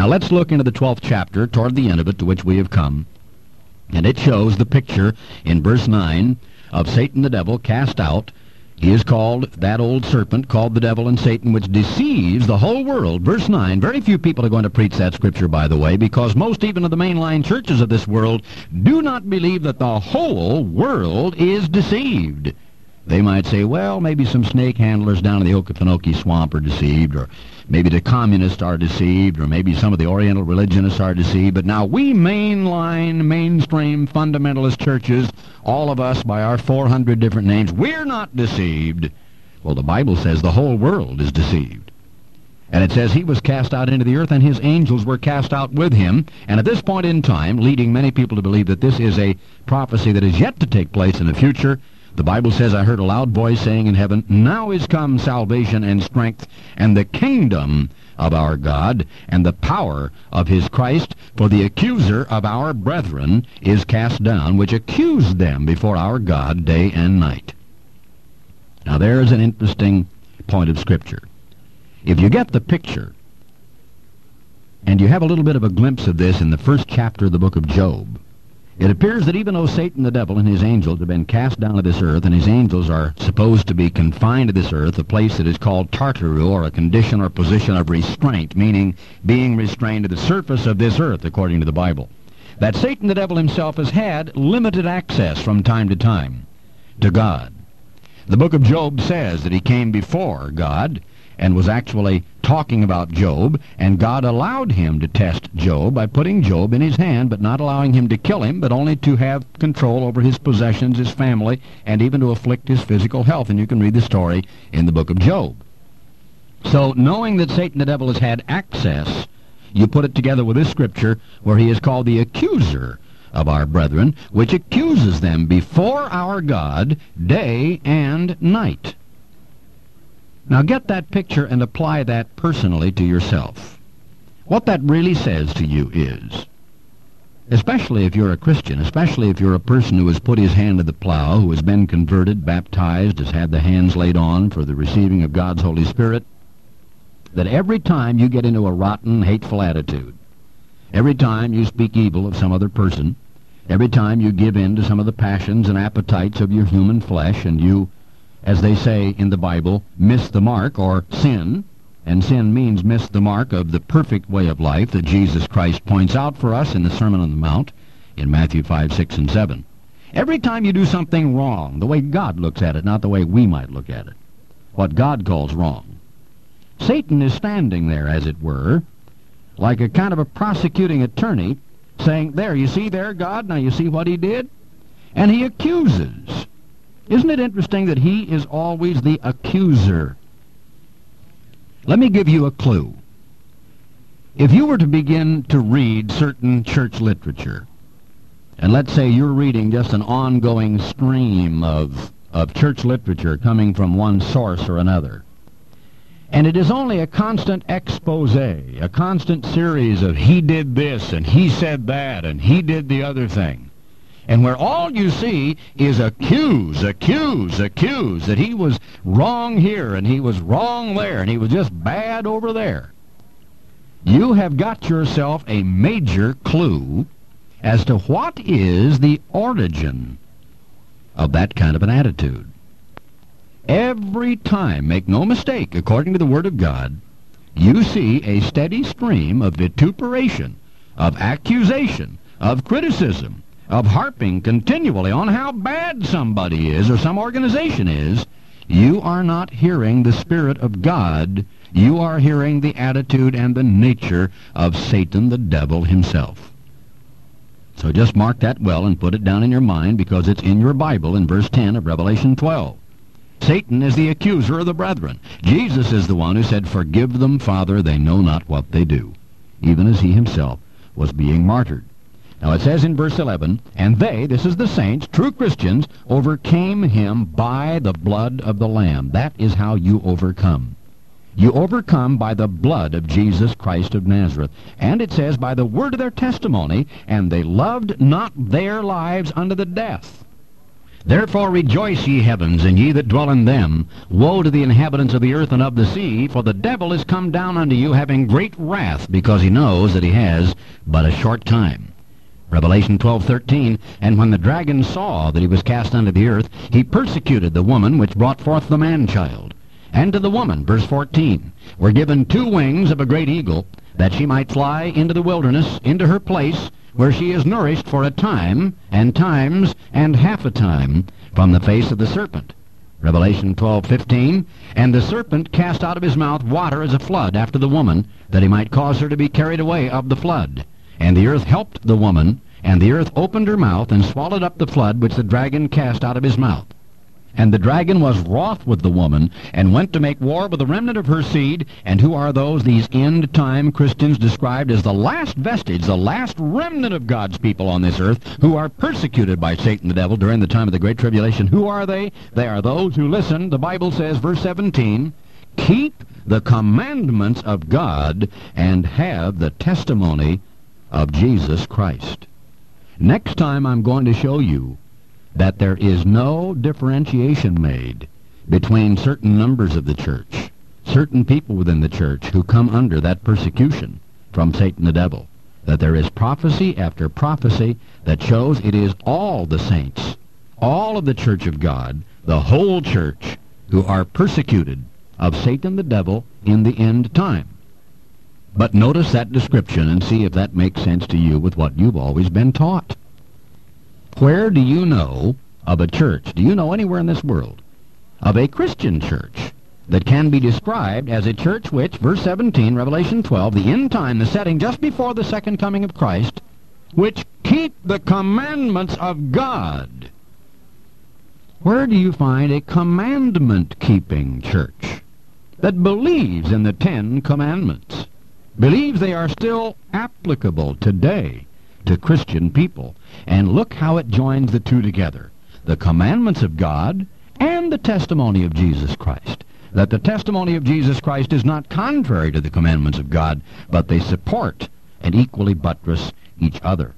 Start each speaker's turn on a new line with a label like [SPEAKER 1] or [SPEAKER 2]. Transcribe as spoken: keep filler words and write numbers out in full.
[SPEAKER 1] Now let's look into the twelfth chapter, toward the end of it, to which we have come. And it shows the picture in verse nine of Satan the devil cast out. He is called, that old serpent, called the devil and Satan, which deceives the whole world. Verse nine, very few people are going to preach that scripture, by the way, because most even of the mainline churches of this world do not believe that the whole world is deceived. They might say, well, maybe some snake handlers down in the Okefenokee swamp are deceived, or maybe the communists are deceived, or maybe some of the Oriental religionists are deceived. But now we mainline, mainstream fundamentalist churches, all of us by our four hundred different names, we're not deceived. Well, the Bible says the whole world is deceived. And it says he was cast out into the earth, and his angels were cast out with him. And at this point in time, leading many people to believe that this is a prophecy that is yet to take place in the future, the Bible says, I heard a loud voice saying in heaven, now is come salvation and strength, and the kingdom of our God, and the power of his Christ, for the accuser of our brethren is cast down, which accused them before our God day and night. Now there's an interesting point of Scripture. If you get the picture, and you have a little bit of a glimpse of this in the first chapter of the book of Job, it appears that even though Satan the devil and his angels have been cast down to this earth, and his angels are supposed to be confined to this earth, a place that is called Tartaru, or a condition or position of restraint, meaning being restrained to the surface of this earth, according to the Bible, that Satan the devil himself has had limited access from time to time to God. The book of Job says that he came before God and was actually talking about Job, and God allowed him to test Job by putting Job in his hand, but not allowing him to kill him, but only to have control over his possessions, his family, and even to afflict his physical health. And you can read the story in the book of Job. So knowing that Satan the devil has had access, you put it together with this scripture where he is called the accuser of our brethren, which accuses them before our God day and night. Now get that picture and apply that personally to yourself. What that really says to you is, especially if you're a Christian, especially if you're a person who has put his hand to the plow, who has been converted, baptized, has had the hands laid on for the receiving of God's Holy Spirit, that every time you get into a rotten, hateful attitude, every time you speak evil of some other person, every time you give in to some of the passions and appetites of your human flesh, and you, as they say in the Bible, miss the mark, or sin, and sin means miss the mark of the perfect way of life that Jesus Christ points out for us in the Sermon on the Mount in Matthew five, six, and seven. Every time you do something wrong, the way God looks at it, not the way we might look at it, what God calls wrong, Satan is standing there, as it were, like a kind of a prosecuting attorney, saying, there, you see there, God, now you see what he did? And he accuses. Isn't it interesting that he is always the accuser? Let me give you a clue. If you were to begin to read certain church literature, and let's say you're reading just an ongoing stream of, of church literature coming from one source or another, and it is only a constant expose, a constant series of he did this, and he said that, and he did the other thing, and where all you see is accuse, accuse, accuse, that he was wrong here, and he was wrong there, and he was just bad over there, you have got yourself a major clue as to what is the origin of that kind of an attitude. Every time, make no mistake, according to the Word of God, you see a steady stream of vituperation, of accusation, of criticism, of harping continually on how bad somebody is or some organization is. You are not hearing the Spirit of God. You are hearing the attitude and the nature of Satan, the devil himself. So just mark that well and put it down in your mind, because it's in your Bible in verse ten of Revelation twelve. Satan is the accuser of the brethren. Jesus is the one who said, forgive them, Father, they know not what they do, even as he himself was being martyred. Now it says in verse eleven, and they, this is the saints, true Christians, overcame him by the blood of the Lamb. That is how you overcome. You overcome by the blood of Jesus Christ of Nazareth. And it says, by the word of their testimony, and they loved not their lives unto the death. Therefore rejoice, ye heavens, and ye that dwell in them. Woe to the inhabitants of the earth and of the sea, for the devil is come down unto you, having great wrath, because he knows that he has but a short time. Revelation twelve thirteen, And when the dragon saw that he was cast unto the earth, he persecuted the woman which brought forth the man-child. And to the woman, verse fourteen, were given two wings of a great eagle, that she might fly into the wilderness, into her place, where she is nourished for a time, and times, and half a time, from the face of the serpent. Revelation twelve fifteen, And the serpent cast out of his mouth water as a flood after the woman, that he might cause her to be carried away of the flood. And the earth helped the woman, and the earth opened her mouth, and swallowed up the flood which the dragon cast out of his mouth. And the dragon was wroth with the woman, and went to make war with the remnant of her seed. And who are those? These end-time Christians described as the last vestige, the last remnant of God's people on this earth, who are persecuted by Satan the devil during the time of the Great Tribulation. Who are they? They are those who listen. The Bible says, verse seventeen, keep the commandments of God, and have the testimony of Jesus Christ. Next time I'm going to show you that there is no differentiation made between certain numbers of the church, certain people within the church who come under that persecution from Satan the devil, that there is prophecy after prophecy that shows it is all the saints, all of the church of God, the whole church, who are persecuted of Satan the devil in the end time. But notice that description and see if that makes sense to you with what you've always been taught. Where do you know of a church, do you know anywhere in this world, of a Christian church that can be described as a church which, verse seventeen, Revelation twelve, the end time, the setting just before the second coming of Christ, which keep the commandments of God? Where do you find a commandment-keeping church that believes in the Ten Commandments, believes they are still applicable today to Christian people? And look how it joins the two together, the commandments of God and the testimony of Jesus Christ. That the testimony of Jesus Christ is not contrary to the commandments of God, but they support and equally buttress each other.